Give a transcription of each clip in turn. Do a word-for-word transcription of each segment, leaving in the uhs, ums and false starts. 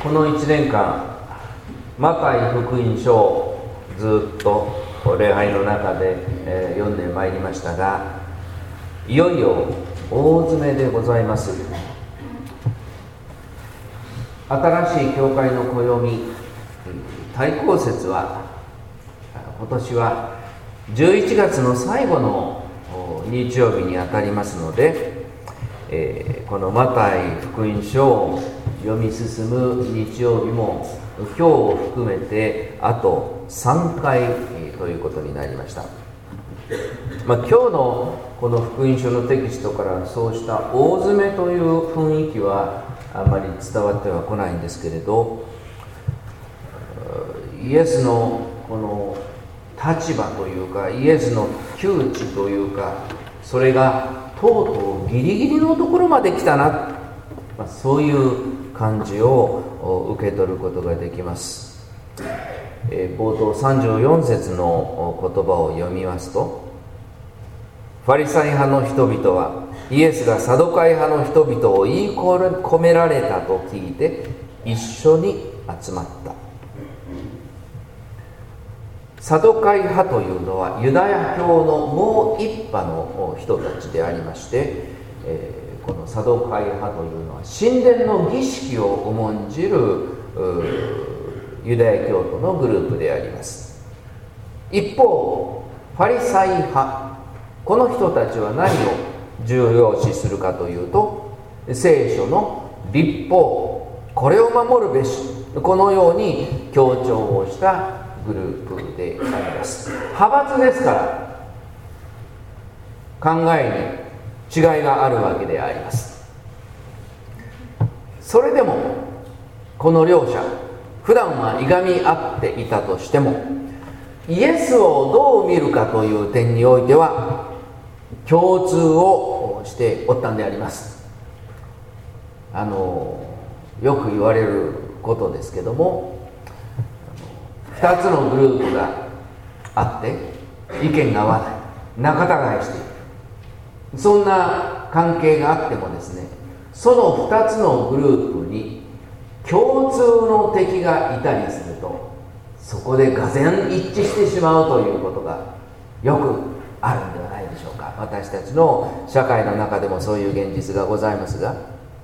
このいちねんかんマタイ福音書をずっと礼拝の中で、えー、読んでまいりましたが、いよいよ大詰めでございます。新しい教会の暦大公節は今年はじゅういちがつの最後の日曜日にあたりますので、えー、このマタイ福音書を読み進む日曜日も今日を含めてあとさんかいということになりました。まあ、今日のこの福音書のテキストからそうした大詰めという雰囲気はあまり伝わってはこないんですけれど、イエスのこの立場というか、イエスの窮地というか、それがとうとうギリギリのところまで来たな、まあ、そういう感じを受け取ることができます。えー、冒頭さんじゅうよん節の言葉を読みますと、ファリサイ派の人々はイエスがサドカイ派の人々を言い込められたと聞いて一緒に集まった。サドカイ派というのはユダヤ教のもう一派の人たちでありまして、えー、このサドカイ派というのは神殿の儀式を重んじるユダヤ教徒のグループであります。一方ファリサイ派、この人たちは何を重要視するかというと、聖書の律法、これを守るべし、このように強調をしたグループであります。派閥ですから考えに違いがあるわけであります。それでもこの両者、普段はいがみ合っていたとしても、イエスをどう見るかという点においては共通をしておったんであります。あのよく言われることですけども、ふたつのグループがあって意見が合わない、仲違いしている、そんな関係があってもですね、そのふたつのグループに共通の敵がいたりすると、そこで俄然一致してしまうということがよくあるんではないでしょうか。私たちの社会の中でもそういう現実がございますが、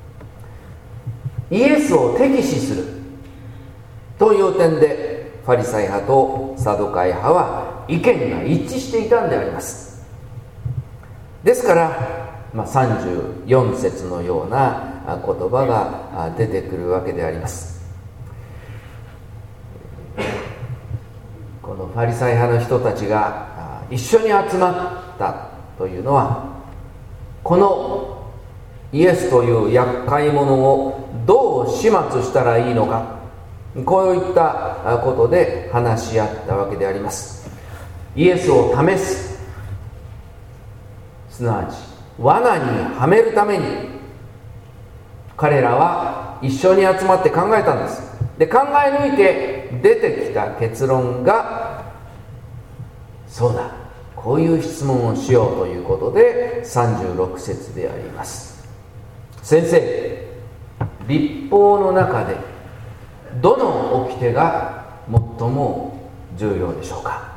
イエスを敵視するという点でファリサイ派とサドカイ派は意見が一致していたんであります。ですから、まあ、さんじゅうよん節のような言葉が出てくるわけであります。このファリサイ派の人たちが一緒に集まったというのは、このイエスという厄介者をどう始末したらいいのか、こういったことで話し合ったわけであります。イエスを試す、すなわち罠にはめるために彼らは一緒に集まって考えたんです。で、考え抜いて出てきた結論が、そうだ、こういう質問をしようということでさんじゅうろく節であります。先生、律法の中でどの掟が最も重要でしょうか。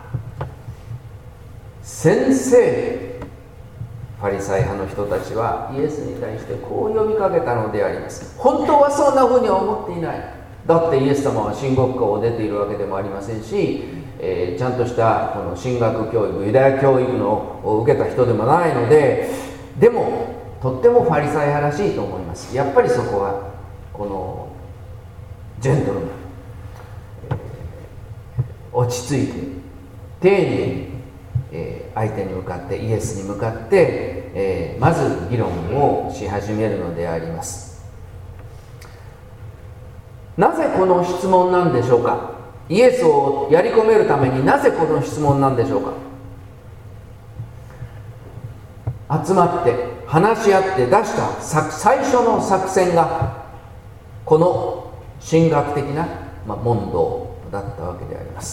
先生、ファリサイ派の人たちはイエスに対してこう呼びかけたのであります。本当はそんなふうには思っていない。だってイエス様は神学校を出ているわけでもありませんし、えー、ちゃんとしたこの神学教育、ユダヤ教育のを受けた人でもないので、でもとってもファリサイ派らしいと思います。やっぱりそこはこのジェントルマン、えー、落ち着いて丁寧に、えー、相手に向かって、イエスに向かって、えー、まず議論をし始めるのであります。なぜこの質問なんでしょうか。イエスをやり込めるためになぜこの質問なんでしょうか。集まって話し合って出した最初の作戦がこの神学的な、まあ、問答だったわけであります。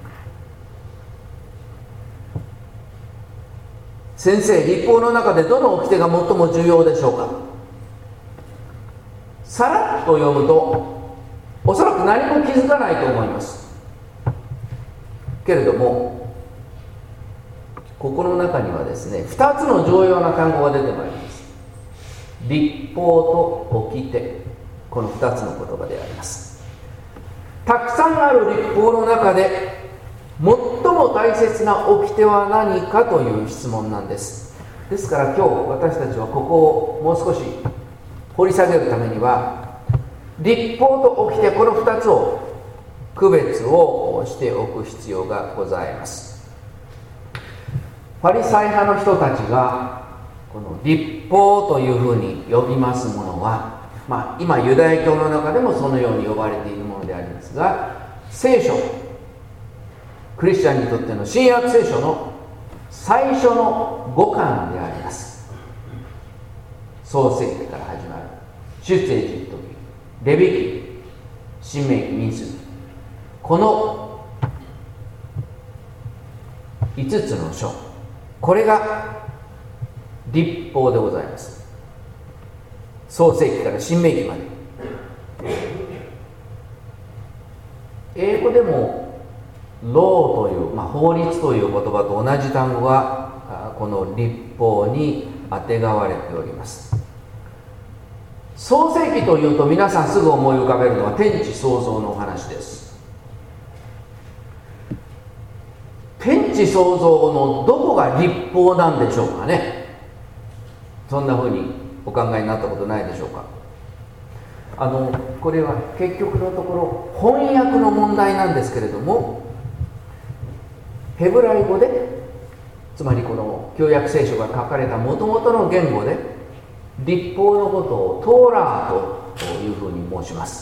先生、律法の中でどの掟が最も重要でしょうか。さらっと読むとおそらく何も気づかないと思います。けれどもここの中にはですね、ふたつの重要な単語が出てまいります。律法と掟、このふたつの言葉であります。たくさんある律法の中で最も大切な掟は何かという質問なんです。ですから今日私たちはここをもう少し掘り下げるためには、律法と掟、このふたつを区別をしておく必要がございます。ファリサイ派の人たちがこの律法というふうに呼びますものは、まあ、今ユダヤ教の中でもそのように呼ばれているものでありますが、聖書、クリスチャンにとっての新約聖書の最初の五巻であります。創世記から始まる出エジプト記、レビ記、申命記、民数記、このいつつの書、これが律法でございます。創世記から申命記まで。英語でもローという、まあ、法律という言葉と同じ単語がこの律法にあてがわれております。創世記というと皆さんすぐ思い浮かべるのは天地創造のお話です。天地創造のどこが律法なんでしょうかね。そんなふうにお考えになったことないでしょうか。あのこれは結局のところ翻訳の問題なんですけれども、ヘブライ語で、つまりこの旧約聖書が書かれたもともとの言語で律法のことをトーラーというふうに申します。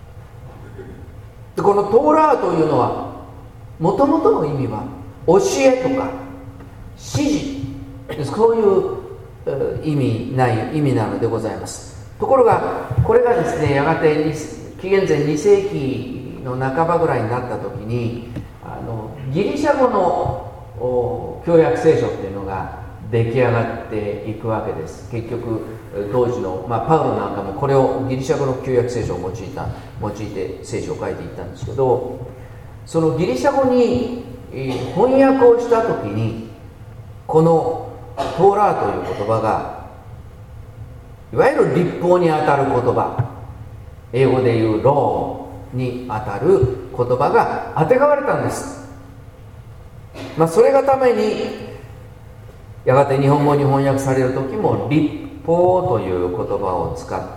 でこのトーラーというのはもともとの意味は教えとか指示、そういう意味ない意味なのでございます。ところがこれがですね、やがて紀元前に世紀の半ばぐらいになった時に、あのギリシャ語の旧約聖書っていうのが出来上がっていくわけです。結局当時の、まあ、パウロなんかもこれをギリシャ語の旧約聖書を用いた用いて聖書を書いていったんですけど、そのギリシャ語に翻訳をした時にこのトーラーという言葉がいわゆる律法にあたる言葉、英語でいうローにあたる言葉があてがわれたんです。まあ、それがためにやがて日本語に翻訳される時も律法という言葉を使って、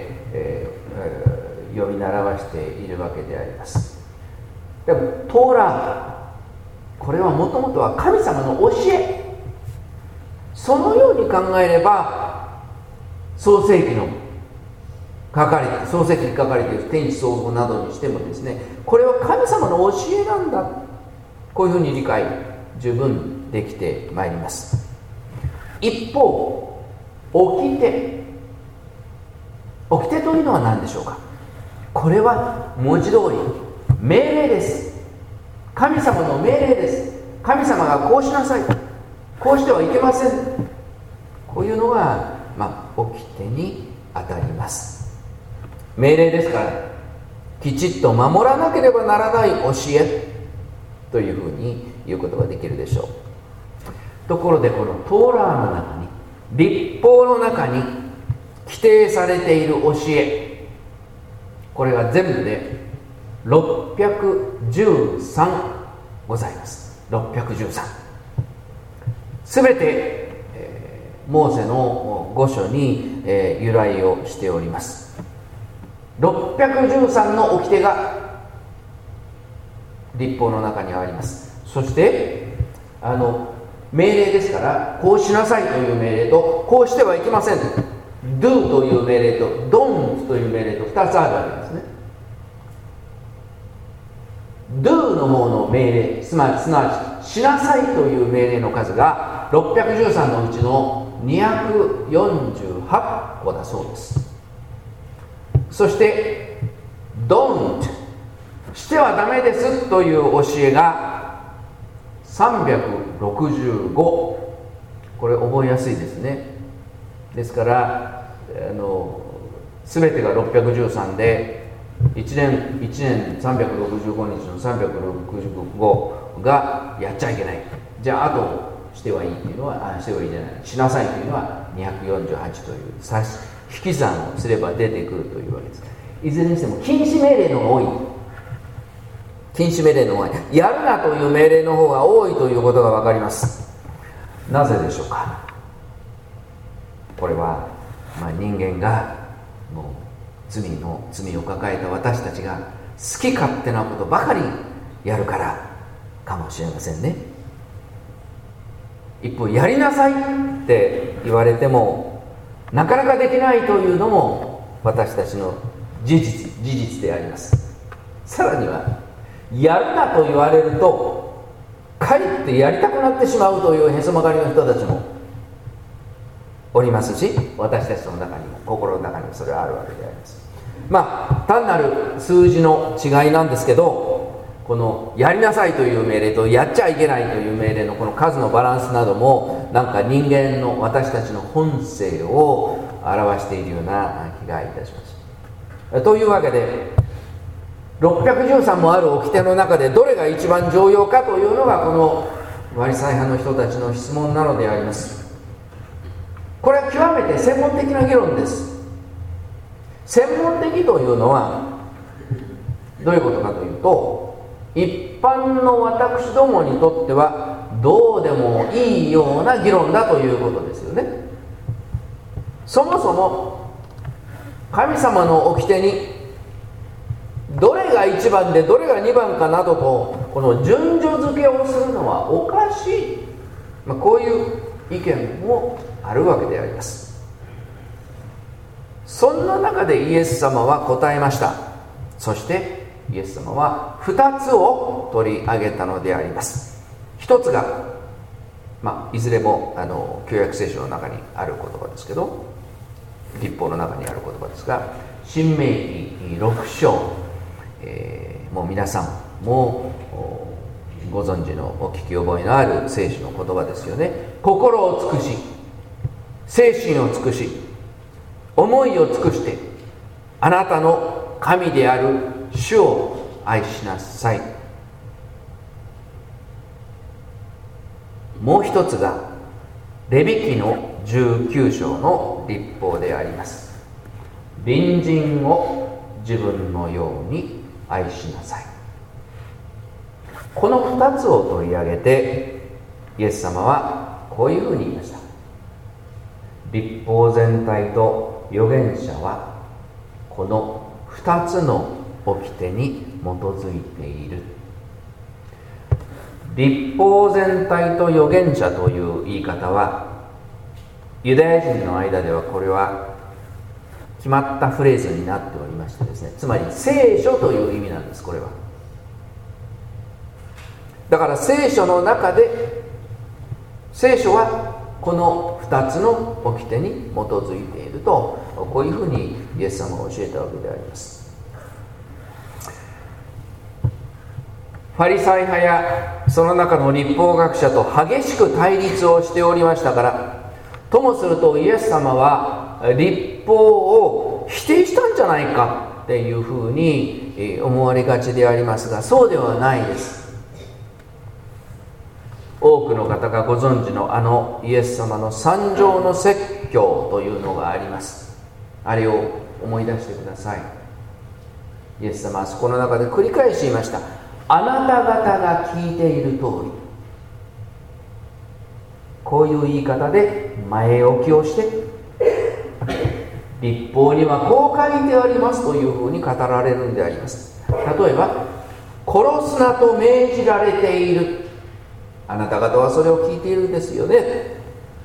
えー、呼び習わしているわけであります。でもトーラー、これはもともとは神様の教え、そのように考えれば創世記の書かれて創世記に書かれている天地創造などにしてもですね、これは神様の教えなんだ、こういうふうに理解十分できてまいります。一方、掟、掟というのは何でしょうか。これは文字通り命令です。神様の命令です。神様がこうしなさい、こうしてはいけません、こういうのがまあ掟にあたります。命令ですからきちっと守らなければならない教えというふうに言うことができるでしょう。ところでこのトーラーの中に、律法の中に規定されている教え、これが全部でろっぴゃくじゅうさんございます。ろっぴゃくじゅうさん、すべて、えー、モーセの御書に、えー、由来をしております。ろっぴゃくじゅうさんの掟が律法の中にはあります。そしてあの命令ですから、こうしなさいという命令とこうしてはいけません Do という命令と Don't という命令とふたつあるわけですね。 Do の方の命令、すなわち、すなわちしなさいという命令の数がろっぴゃくじゅうさんのうちのにひゃくよんじゅうはちこだそうです。そして Don't してはダメですという教えがさんびゃくろくじゅうご、これ覚えやすいですね。ですからあの全てがろっぴゃくじゅうさんでいちねんいちねんさんびゃくろくじゅうごにちのさんびゃくろくじゅうごがやっちゃいけない、じゃああとしてはいいっていうのは、あしてはいいじゃない、しなさいというのはにひゃくよんじゅうはちという差し引き算をすれば出てくるというわけです。いずれにしても禁止命令の方が多い、禁止命令の方が多い、やるなという命令の方が多いということが分かります。なぜでしょうか。これは、まあ、人間がもう罪の罪を抱えた私たちが好き勝手なことばかりやるからかもしれませんね。一方、やりなさいって言われてもなかなかできないというのも私たちの事実事実であります。さらには、やるなと言われるとかえってやりたくなってしまうというへそ曲がりの人たちもおりますし、私たちの中にも心の中にもそれはあるわけであります。まあ単なる数字の違いなんですけど、このやりなさいという命令とやっちゃいけないという命令のこの数のバランスなども、なんか人間の私たちの本性を表しているような気がいたします。というわけでろっぴゃくじゅうさんもある掟の中でどれが一番重要かというのがこのファリサイ派の人たちの質問なのであります。これは極めて専門的な議論です。専門的というのはどういうことかというと、一般の私どもにとってはどうでもいいような議論だということですよね。そもそも神様の掟にどれがいちばんでどれがにばんかなどとこの順序付けをするのはおかしい、まあ、こういう意見もあるわけであります。そんな中でイエス様は答えました。そしてイエス様はふたつを取り上げたのであります。ひとつが、まあ、いずれもあの旧約聖書の中にある言葉ですけど、律法の中にある言葉ですが、申命記ろく章、えー、もう皆さんもご存知のお聞き覚えのある聖書の言葉ですよね。心を尽くし、精神を尽くし、思いを尽くしてあなたの神である主を愛しなさい。もう一つがレビ記のじゅうきゅう章の律法であります。隣人を自分のように愛しなさい。このふたつを取り上げてイエス様はこういうふうに言いました。律法全体と預言者はこのふたつの掟に基づいている。律法全体と預言者という言い方はユダヤ人の間ではこれは決まったフレーズになっておりましてですね、つまり聖書という意味なんです。これはだから聖書の中で聖書はこのふたつの掟に基づいていると、こういうふうにイエス様が教えたわけであります。ファリサイ派やその中の律法学者と激しく対立をしておりましたから、ともするとイエス様は律法を否定したんじゃないかっていうふうに思われがちでありますが、そうではないです。多くの方がご存知のあのイエス様の三条の説教というのがあります。あれを思い出してください。イエス様はそこの中で繰り返し言いました。あなた方が聞いている通り、こういう言い方で前置きをして、律法にはこう書いてありますというふうに語られるんであります。例えば、殺すなと命じられている。あなた方はそれを聞いているんですよね。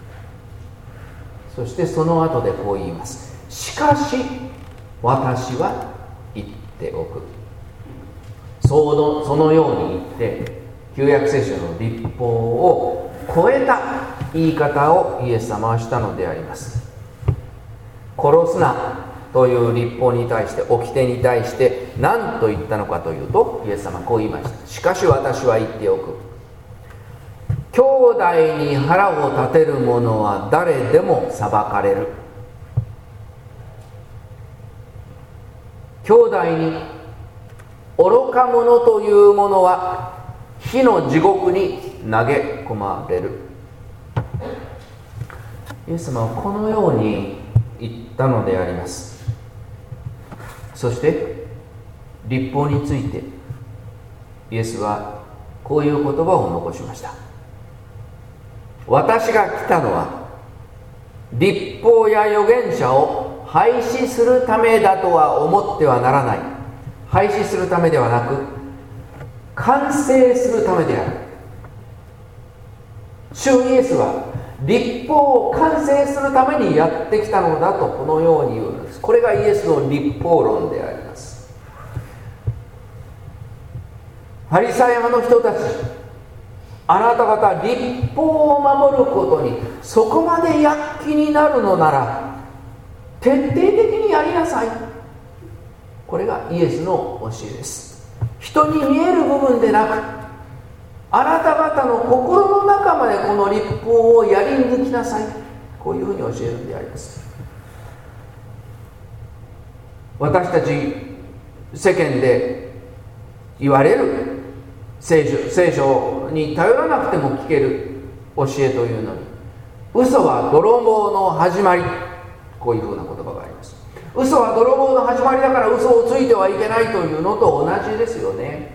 そしてその後でこう言います。しかし私は言っておく。その、そのように言って旧約聖書の律法を超えた言い方をイエス様はしたのであります。殺すなという律法に対して、掟に対して何と言ったのかというと、イエス様はこう言いました。しかし私は言っておく。兄弟に腹を立てる者は誰でも裁かれる。兄弟に愚か者というものは火の地獄に投げ込まれる。イエス様はこのように言ったのであります。そして律法についてイエスはこういう言葉を残しました。私が来たのは律法や預言者を廃止するためだとは思ってはならない。廃止するためではなく完成するためである。主イエスは律法を完成するためにやってきたのだとこのように言うのです。これがイエスの律法論であります。ファリサイ派の人たち、あなた方律法を守ることにそこまで躍起になるのなら徹底的にやりなさい。これがイエスの教えです。人に見える部分でなく、あなた方の心の中までこの律法をやり抜きなさい。こういうふうに教えるんであります。私たち世間で言われる聖書、聖書に頼らなくても聞ける教えというのに、嘘は泥棒の始まり、こういうふうな言葉があります。嘘は泥棒の始まりだから嘘をついてはいけないというのと同じですよね。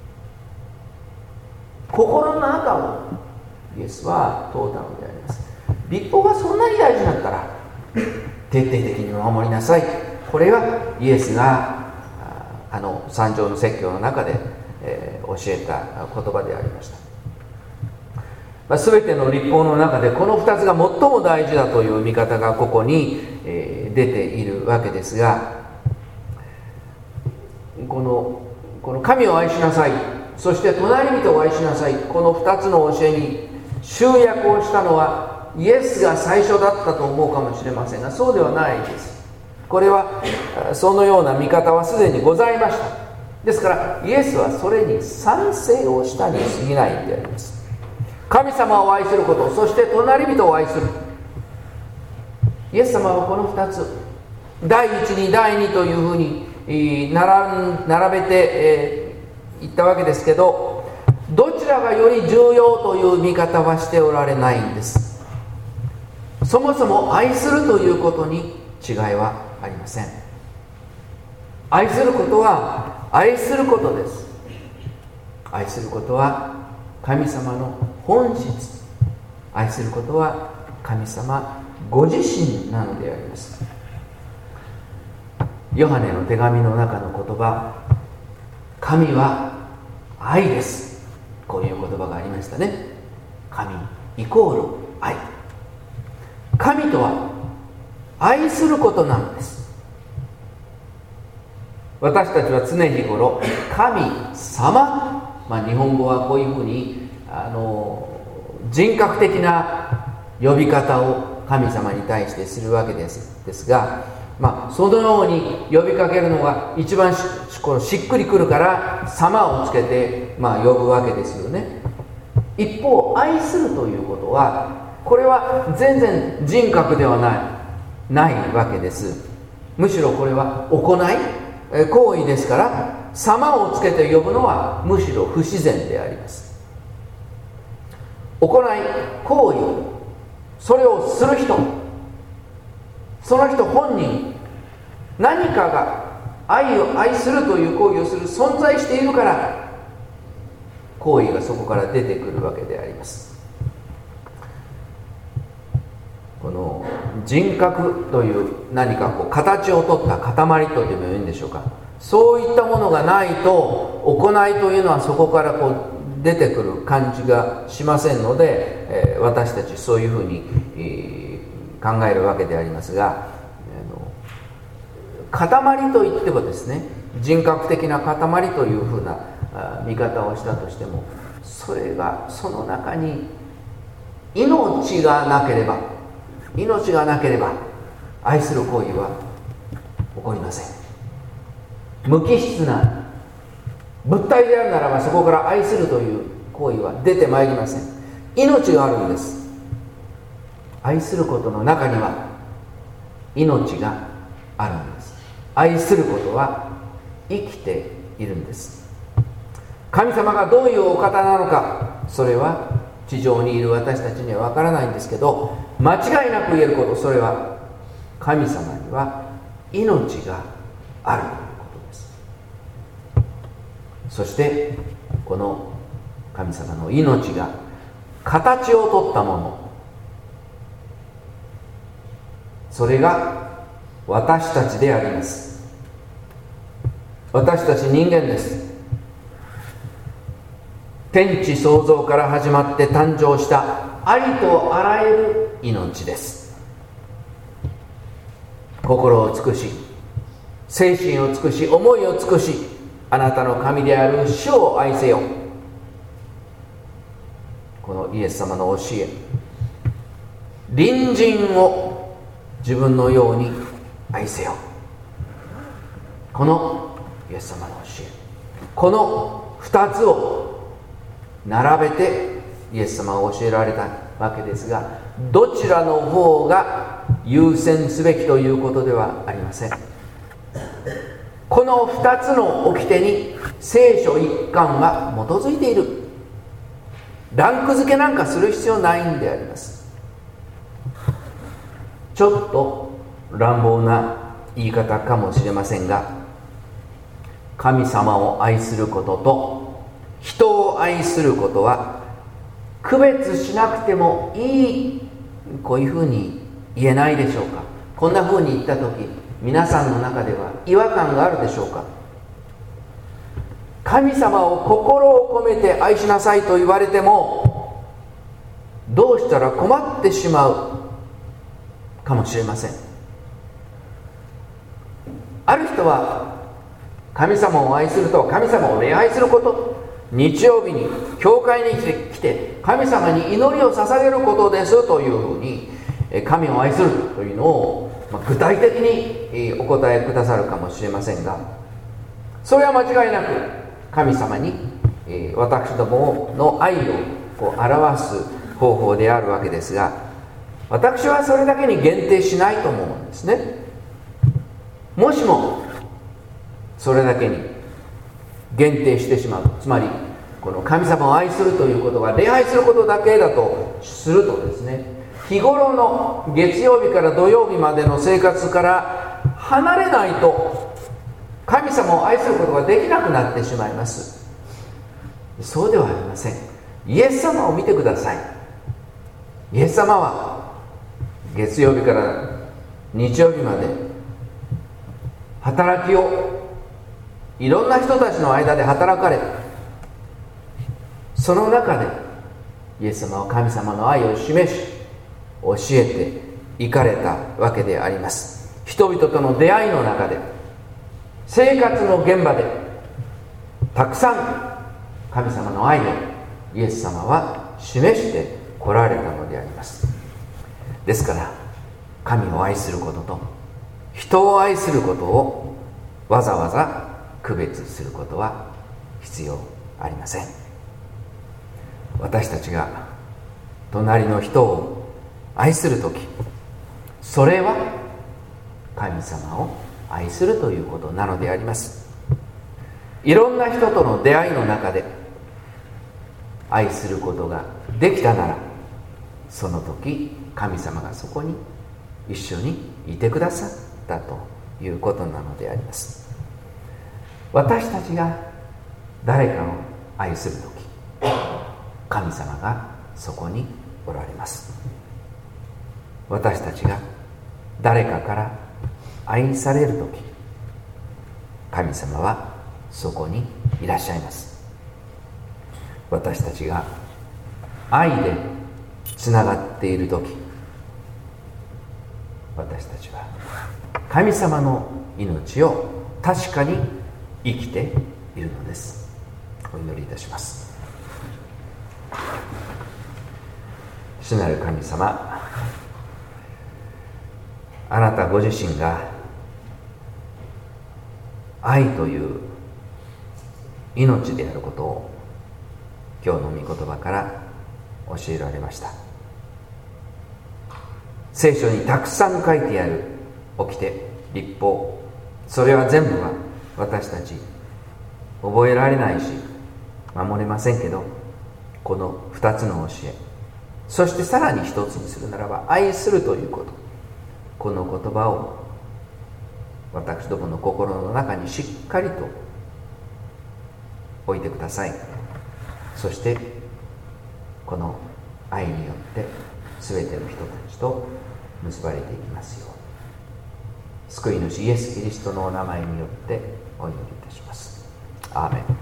心の中をイエスは問うたのであります。律法がそんなに大事だったら徹底的に守りなさい。これがイエスがあの三条の説教の中で、えー、教えた言葉でありました。まあ、全ての律法の中でこのふたつが最も大事だという見方がここに、えー、出ているわけですが、この、この神を愛しなさい、そして隣人を愛しなさい、このふたつの教えに集約をしたのはイエスが最初だったと思うかもしれませんが、そうではないです。これはそのような見方はすでにございました。ですからイエスはそれに賛成をしたに過ぎないんであります。神様を愛すること、そして隣人を愛する。イエス様はこのふたつ、第一に第二というふうに並べて、えー言ったわけですけど、どちらがより重要という見方はしておられないんです。そもそも愛するということに違いはありません。愛することは愛することです。愛することは神様の本質、愛することは神様ご自身なのであります。ヨハネの手紙の中の言葉、神は愛です、こういう言葉がありましたね。神イコール愛。神とは愛することなのです。私たちは常日頃神様、まあ、日本語はこういうふうにあの人格的な呼び方を神様に対してするわけです、ですが、まあ、そのように呼びかけるのが一番 し, このしっくりくるから様をつけて、まあ、呼ぶわけですよね。一方愛するということはこれは全然人格ではないないわけです。むしろこれは行い行為ですから、様をつけて呼ぶのはむしろ不自然であります。行い、行為、それをする人、その人本人、何かが愛を愛するという行為をする存在しているから行為がそこから出てくるわけであります。この人格という何かこう形をとった塊とでもいいんでしょうか、そういったものがないと行いというのはそこからこう出てくる感じがしませんので、えー、私たちそういうふうに、えー考えるわけでありますが、塊といってもですね、人格的な塊というふうな見方をしたとしても、それがその中に命がなければ命がなければ愛する行為は起こりません。無機質な物体であるならばそこから愛するという行為は出てまいりません。命があるんです。愛することの中には命があるんです。愛することは生きているんです。神様がどういうお方なのか、それは地上にいる私たちにはわからないんですけど、間違いなく言えること、それは神様には命があるということです。そしてこの神様の命が形をとったもの、それが私たちであります。私たち人間です。天地創造から始まって誕生したありとあらゆる命です。心を尽くし、精神を尽くし、思いを尽くし、あなたの神である主を愛せよ。このイエス様の教え、隣人を自分のように愛せよ。このイエス様の教え、この二つを並べてイエス様が教えられたわけですが、どちらの方が優先すべきということではありません。この二つの掟に聖書一貫は基づいている。ランク付けなんかする必要ないんであります。ちょっと乱暴な言い方かもしれませんが、神様を愛することと人を愛することは区別しなくてもいい、こういうふうに言えないでしょうか。こんなふうに言ったとき、皆さんの中では違和感があるでしょうか。神様を心を込めて愛しなさいと言われても、どうしたら困ってしまうかもしれません。ある人は神様を愛するとは神様を礼拝すること、日曜日に教会に来て神様に祈りを捧げることですというふうに、神を愛するというのを具体的にお答えくださるかもしれませんが、それは間違いなく神様に私どもの愛をこう表す方法であるわけですが、私はそれだけに限定しないと思うんですね。もしもそれだけに限定してしまう、つまりこの神様を愛するということが礼拝することだけだとするとですね、日頃の月曜日から土曜日までの生活から離れないと神様を愛することができなくなってしまいます。そうではありません。イエス様を見てください。イエス様は月曜日から日曜日まで働きをいろんな人たちの間で働かれ、その中でイエス様は神様の愛を示し教えていかれたわけであります。人々との出会いの中で、生活の現場でたくさん神様の愛をイエス様は示して来られたのであります。ですから神を愛することと人を愛することをわざわざ区別することは必要ありません。私たちが隣の人を愛するとき、それは神様を愛するということなのであります。いろんな人との出会いの中で愛することができたなら、その時神様がそこに一緒にいてくださったということなのであります。私たちが誰かを愛するとき、神様がそこにおられます。私たちが誰かから愛されるとき、神様はそこにいらっしゃいます。私たちが愛でつながっているとき、私たちは神様の命を確かに生きているのです。お祈りいたします。主なる神様、あなたご自身が愛という命であることを今日の御言葉から教えられました。聖書にたくさん書いてある掟、律法、それは全部は私たち覚えられないし守れませんけど、このふたつの教え、そしてさらに一つにするならば愛するということ、この言葉を私どもの心の中にしっかりと置いてください。そしてこの愛によって全ての人たちと結ばれていきますように、救い主イエス・キリストのお名前によってお祈りいたします。アーメン。